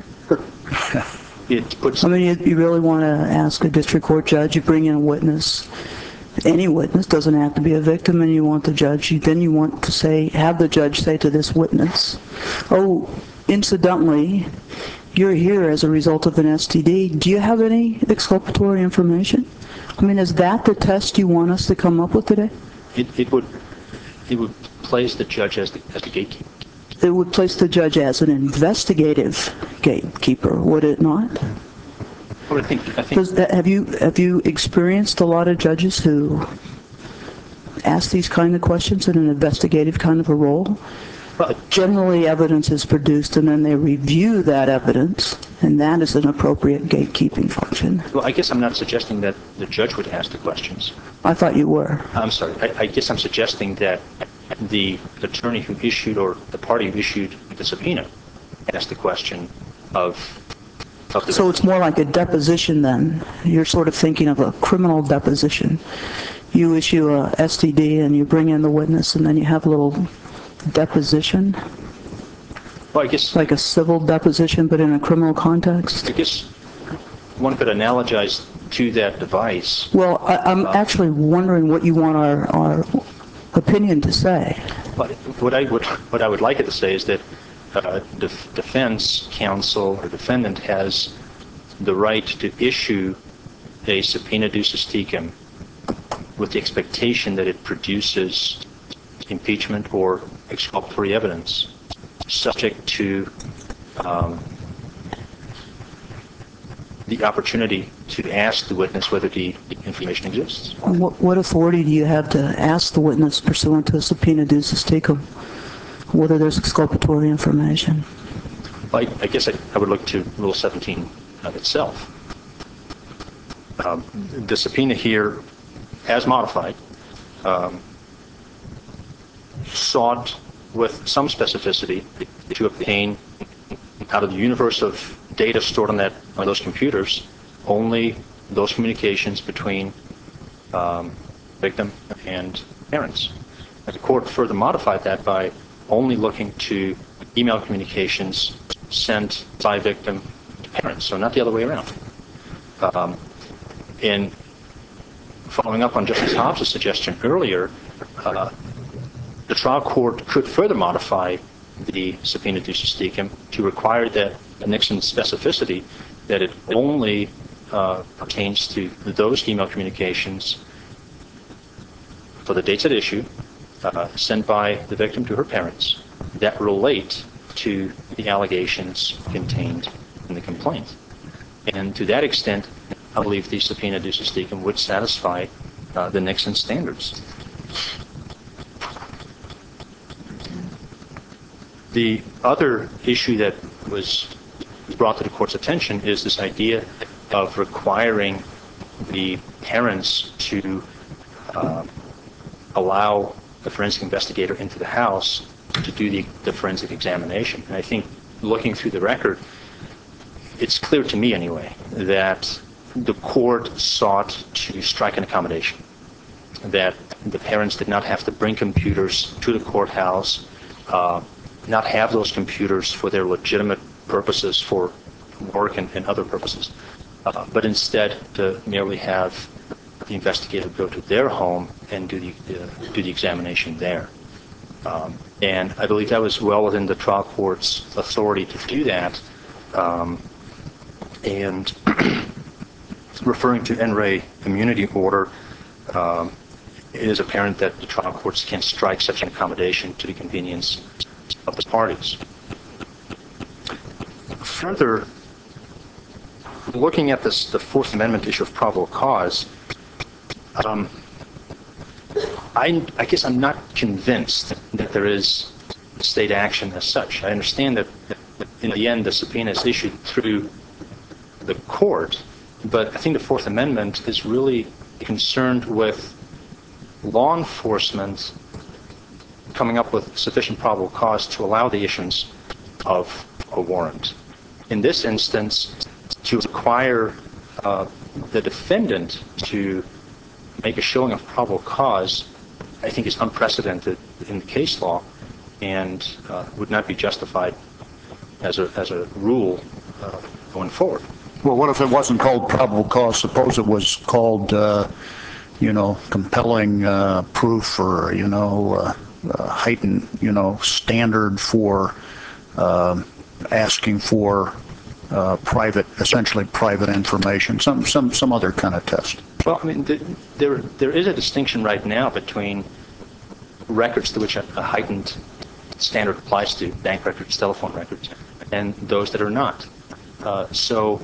Speaker 8: It puts...
Speaker 5: I mean, you, you really want to ask a district court judge, you bring in a witness, any witness, doesn't have to be a victim, and you want the judge, you, then you want to say, have the judge say to this witness, oh, incidentally, you're here as a result of an S T D. Do you have any exculpatory information? I mean, is that the test you want us to come up with today?
Speaker 8: It, it would it would place the judge as the, as the gatekeeper.
Speaker 5: It would place the judge as an investigative gatekeeper, would it not?
Speaker 8: Well, I think, I think
Speaker 5: Does that, have you have you experienced a lot of judges who ask these kind of questions in an investigative kind of a role?
Speaker 8: well,
Speaker 5: Generally, evidence is produced, and then they review that evidence, and that is an appropriate gatekeeping function.
Speaker 8: well, I guess I'm not suggesting that the judge would ask the questions.
Speaker 5: I thought you were.
Speaker 8: I'm sorry. I, I guess I'm suggesting that the attorney who issued, or the party who issued the subpoena, asked the question of, of the...
Speaker 5: So it's more like a deposition then. You're sort of thinking of a criminal deposition. You issue a S T D and you bring in the witness, and then you have a little deposition,
Speaker 8: Well, I guess,
Speaker 5: like a civil deposition, but in a criminal context.
Speaker 8: I guess one could analogize to that device.
Speaker 5: Well, I, I'm actually wondering what you want our, our opinion to say.
Speaker 8: But what I would what I would like it to say is that uh, def- defense counsel or defendant has the right to issue a subpoena ducis tecum with the expectation that it produces impeachment or exculpatory evidence, subject to um, the opportunity to ask the witness whether the information exists.
Speaker 5: What, what authority do you have to ask the witness pursuant to subpoena ducis tecum whether there's exculpatory information?
Speaker 8: I, I guess I, I would look to Rule seventeen of itself. Um, the subpoena here, as modified, um, sought with some specificity to obtain out of the universe of data stored on that on those computers only those communications between um, victim and parents. And the court further modified that by only looking to email communications sent by victim to parents, so not the other way around. Um, in following up on Justice Hobbs' suggestion earlier, uh, the trial court could further modify the subpoena ducis tecum to require that Nixon specificity that it only uh, pertains to those email communications for the dates at issue uh, sent by the victim to her parents that relate to the allegations contained in the complaint. And to that extent, I believe the subpoena ducis tecum would satisfy uh, the Nixon standards. The other issue that was brought to the court's attention is this idea of requiring the parents to uh, allow the forensic investigator into the house to do the, the forensic examination. And I think looking through the record, it's clear to me anyway that the court sought to strike an accommodation, that the parents did not have to bring computers to the courthouse uh, not have those computers for their legitimate purposes for work and, and other purposes, uh, but instead to merely have the investigator go to their home and do the uh, do the examination there. Um, and I believe that was well within the trial court's authority to do that. Um, and referring to N R A immunity order, um, it is apparent that the trial courts can strike such an accommodation to the convenience of the parties. Further, looking at this, the Fourth Amendment issue of probable cause, um, I, I guess I'm not convinced that there is state action as such. I understand that in the end the subpoena is issued through the court, but I think the Fourth Amendment is really concerned with law enforcement coming up with sufficient probable cause to allow the issuance of a warrant. In this instance, to require uh, the defendant to make a showing of probable cause, I think is unprecedented in the case law and uh, would not be justified as a, as a rule uh, going forward.
Speaker 4: Well, what if it wasn't called probable cause? Suppose it was called, uh, you know, compelling uh, proof or, you know, uh, uh, heightened, you know, standard for uh, asking for uh, private, essentially private information, some some some other kind of test.
Speaker 8: Well, I mean, the, there there is a distinction right now between records to which a, a heightened standard applies to, bank records, telephone records, and those that are not. Uh, so,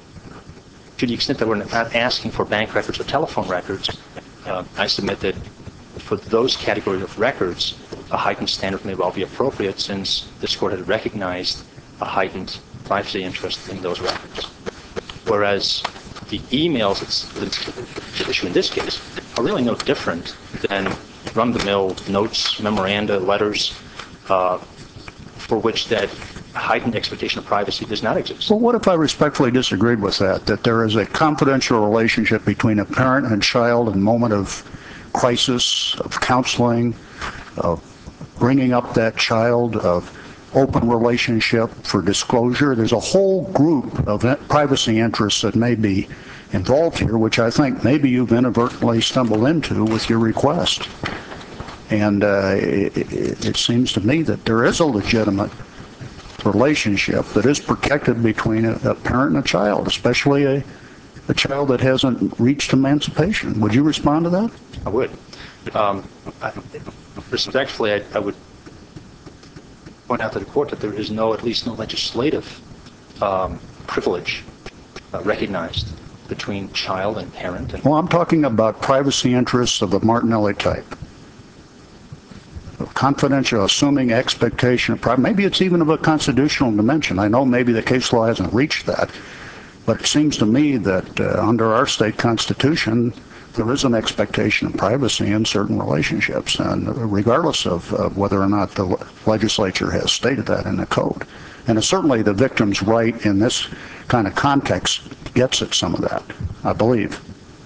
Speaker 8: to the extent that we're not asking for bank records or telephone records, uh, I submit that for those categories of records, a heightened standard may well be appropriate, since this court had recognized a heightened privacy interest in those records. Whereas the emails, it's, the issue in this case, are really no different than run-of-the-mill notes, memoranda, letters, uh, for which that heightened expectation of privacy does not exist.
Speaker 4: Well, what if I respectfully disagreed with that, that there is a confidential relationship between a parent and child in a moment of crisis, of counseling, of bringing up that child, of open relationship for disclosure? There's a whole group of privacy interests that may be involved here, which I think maybe you've inadvertently stumbled into with your request. And uh, it, it, it seems to me that there is a legitimate relationship that is protected between a, a parent and a child, especially a, a child that hasn't reached emancipation. Would you respond to that?
Speaker 8: I would. Um, I, respectfully, I, I would point out to the court that there is no, at least no legislative um, privilege uh, recognized between child and parent. And
Speaker 4: well, I'm talking about privacy interests of the Martinelli type. Confidential, assuming expectation of privacy. Maybe it's even of a constitutional dimension. I know maybe the case law hasn't reached that, but it seems to me that uh, under our state constitution, there is an expectation of privacy in certain relationships, and regardless of uh, whether or not the legislature has stated that in the code. And certainly the victim's right in this kind of context gets at some of that, I believe.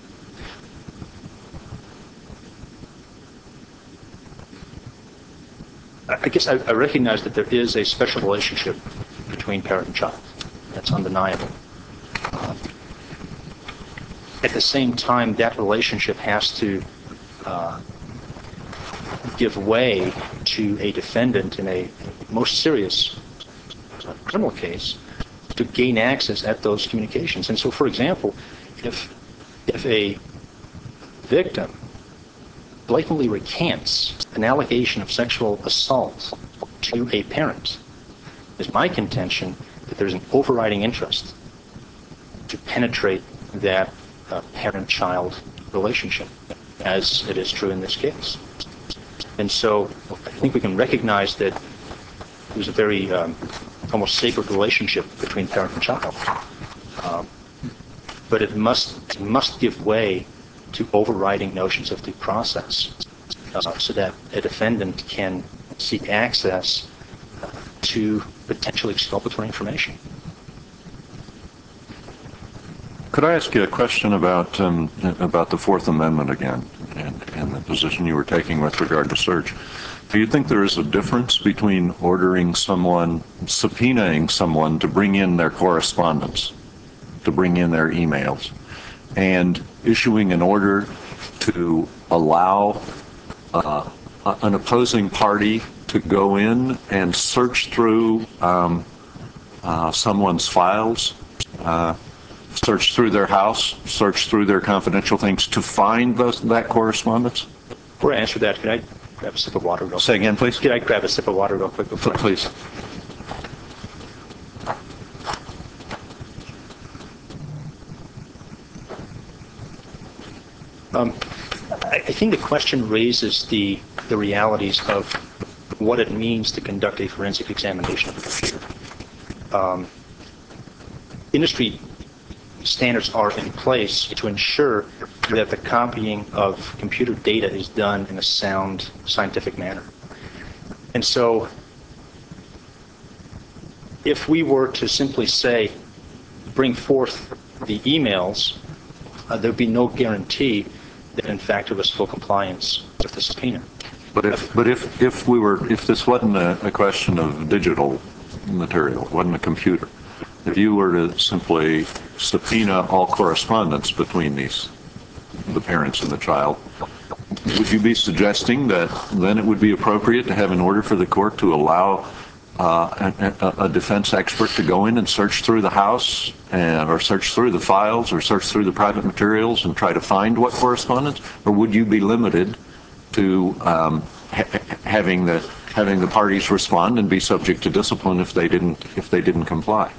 Speaker 8: I guess I, I recognize that there is a special relationship between parent and child. That's undeniable. Uh, at the same time, that relationship has to uh, give way to a defendant in a most serious uh, criminal case to gain access at those communications. And so, for example, if if a victim blatantly recants an allegation of sexual assault to a parent, it's my contention that there's an overriding interest to penetrate that uh, parent-child relationship, as it is true in this case. And so I think we can recognize that there's a very um, almost sacred relationship between parent and child. Um, but it must, it must give way to overriding notions of due process, uh, so that a defendant can seek access uh, to potentially exculpatory information.
Speaker 6: Could I ask you a question about um, about the Fourth Amendment again, and, and the position you were taking with regard to search? Do you think there is a difference between ordering someone, subpoenaing someone to bring in their correspondence, to bring in their emails, and issuing an order to allow uh, an opposing party to go in and search through um, uh, someone's files, uh, search through their house, search through their confidential things to find those, that correspondence?
Speaker 8: Before I answer that, can I grab a sip of water real quick?
Speaker 6: Say again, please.
Speaker 8: Can I grab a sip of water real quick before?
Speaker 6: Please.
Speaker 8: Um, I I think the question raises the, the realities of what it means to conduct a forensic examination of a computer. Um, industry standards are in place to ensure that the copying of computer data is done in a sound, scientific manner. And so, if we were to simply say, bring forth the emails, uh, there would be no guarantee that, in fact, it was full compliance with the subpoena.
Speaker 6: But if, but if, if we were, if this wasn't a, a question of digital material, it wasn't a computer, if you were to simply subpoena all correspondence between these, the parents and the child, would you be suggesting that then it would be appropriate to have an order for the court to allow uh, a, a defense expert to go in and search through the house and, or search through the files or search through the private materials and try to find what correspondence? Or would you be limited to um, ha having the having the parties respond and be subject to discipline if they didn't if they didn't comply?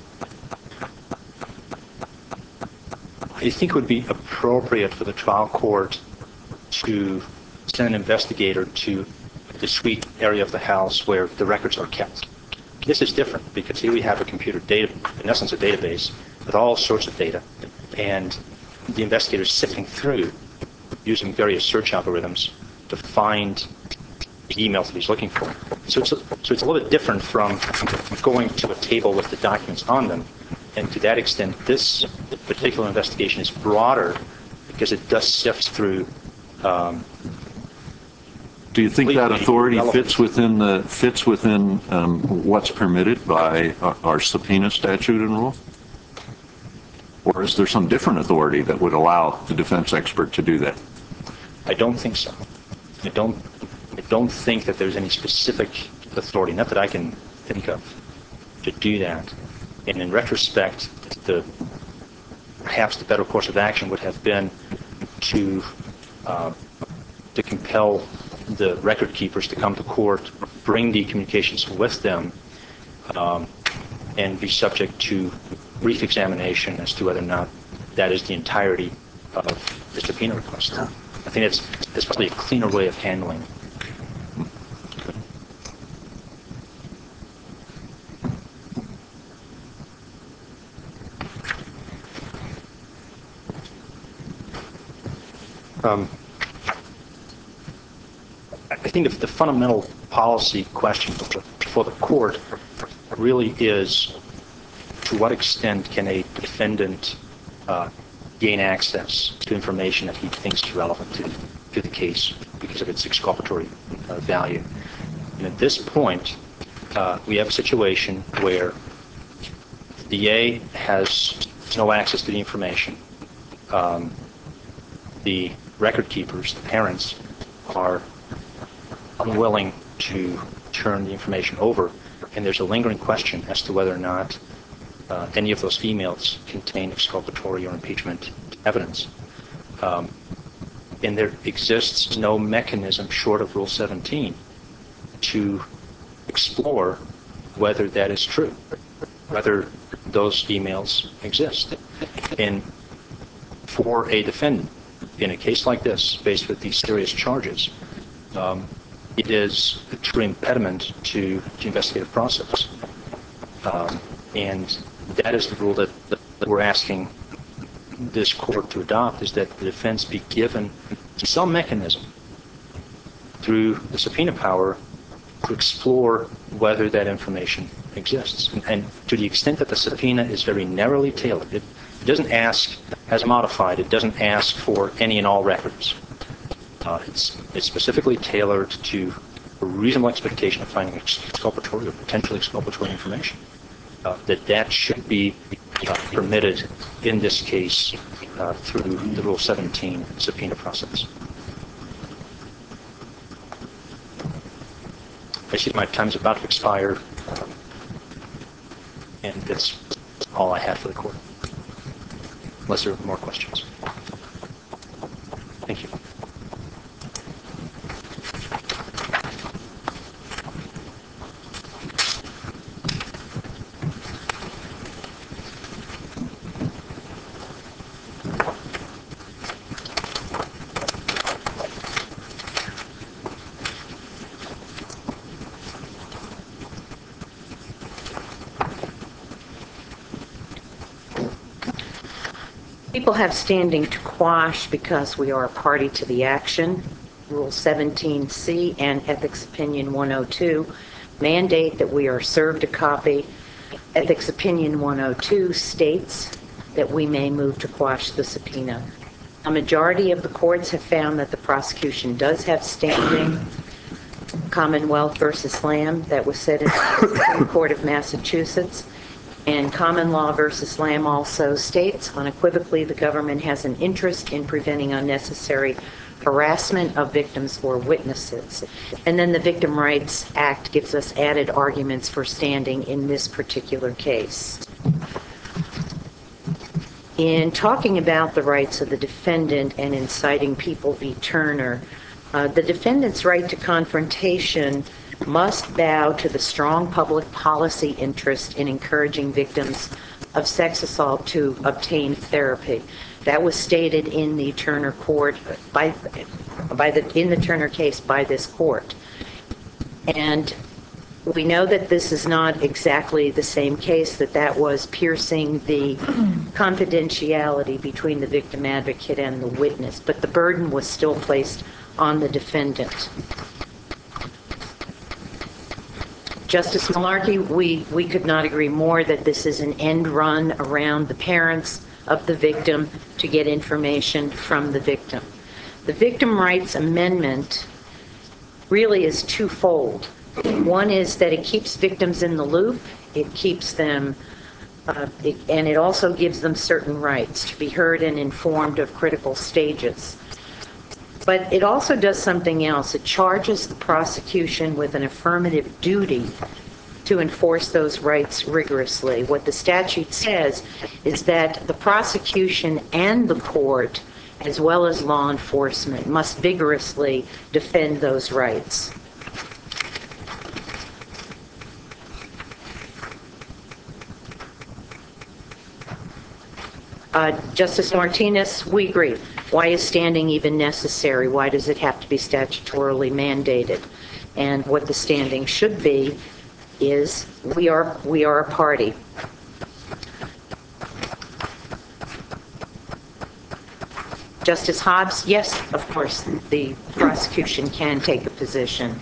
Speaker 8: I think it would be appropriate for the trial court to send an investigator to a discrete area of the house where the records are kept. This is different because here we have a computer data, in essence a database, with all sorts of data, and the investigator is sifting through using various search algorithms to find the emails that he's looking for. So it's a, so it's a little bit different from going to a table with the documents on them. And to that extent, this particular investigation is broader because it does sift through. Um,
Speaker 6: Do you think that authority
Speaker 8: relevant.
Speaker 6: fits within the fits within um, what's permitted by our, our subpoena statute and rule? Or is there some different authority that would allow the defense expert to do that?
Speaker 8: I don't think so. I don't. I don't think that there's any specific authority, not that I can think of, to do that. And in retrospect, the perhaps the better course of action would have been to uh, to compel the record keepers to come to court, bring the communications with them, um, and be subject to brief examination as to whether or not that is the entirety of the subpoena request. I think it's, it's probably a cleaner way of handling. Um, I think the, the fundamental policy question for, for the court really is to what extent can a defendant uh, gain access to information that he thinks is relevant to, to the case because of its exculpatory uh, value. And at this point, uh, we have a situation where the D A has no access to the information. Um, the record keepers, the parents, are unwilling to turn the information over, and there's a lingering question as to whether or not uh, any of those emails contain exculpatory or impeachment evidence. Um, and there exists no mechanism short of Rule seventeen to explore whether that is true, whether those emails exist. And for a defendant, in a case like this, faced with these serious charges, um, it is a true impediment to the investigative process. Um, and that is the rule that, that we're asking this court to adopt, is that the defense be given some mechanism through the subpoena power to explore whether that information exists. And, and to the extent that the subpoena is very narrowly tailored, it, it doesn't ask, as modified, it doesn't ask for any and all records. Uh, it's, it's specifically tailored to a reasonable expectation of finding exculpatory or potentially exculpatory information, uh, that that should be uh, permitted in this case uh, through the Rule seventeen subpoena process. I see my time is about to expire, um, and that's all I have for the court, unless there are more questions. Thank you.
Speaker 2: People have standing to quash because we are a party to the action. Rule seventeen C and Ethics Opinion one oh two mandate that we are served a copy. Ethics Opinion one oh two states that we may move to quash the subpoena. A majority of the courts have found that the prosecution does have standing. Commonwealth versus Lamb, that was said in the Supreme Court of Massachusetts. And Common Law versus Lamb also states unequivocally the government has an interest in preventing unnecessary harassment of victims or witnesses. And then the Victim Rights Act gives us added arguments for standing in this particular case. In talking about the rights of the defendant and in citing People v. Turner, uh, the defendant's right to confrontation must bow to the strong public policy interest in encouraging victims of sex assault to obtain therapy. That was stated in the Turner court by, by the in the Turner case by this court. And we know that this is not exactly the same case, that that was piercing the confidentiality between the victim advocate and the witness, but the burden was still placed on the defendant. Justice Malarkey, we, we could not agree more that this is an end run around the parents of the victim to get information from the victim. The Victim Rights Amendment really is twofold. One is that it keeps victims in the loop, it keeps them, uh, it, and it also gives them certain rights to be heard and informed of critical stages. But it also does something else. It charges the prosecution with an affirmative duty to enforce those rights rigorously. What the statute says is that the prosecution and the court, as well as law enforcement, must vigorously defend those rights. Uh, Justice Martinez, we agree. Why is standing even necessary? Why does it have to be statutorily mandated? And what the standing should be is we are we are a party. Justice Hobbs, yes, of course, the prosecution can take a position.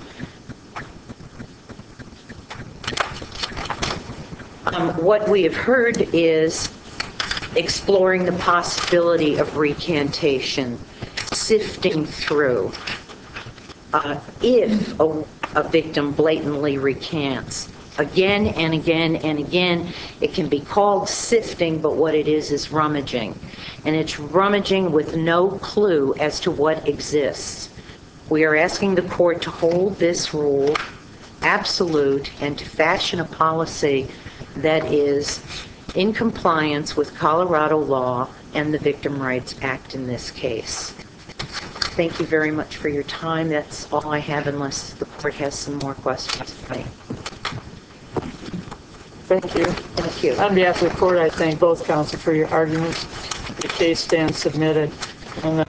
Speaker 2: Um, what we have heard is exploring the possibility of recantation, sifting through. Uh, if a, a victim blatantly recants, again and again and again, it can be called sifting, but what it is is rummaging. And it's rummaging with no clue as to what exists. We are asking the court to hold this rule absolute and to fashion a policy that is in compliance with Colorado law and the Victim Rights Act in this case. Thank you very much for your time. That's all I have unless the court has some more questions for me.
Speaker 1: Thank you.
Speaker 2: Thank you.
Speaker 1: On behalf of the court, I thank both counsel for your arguments. The case stands submitted. And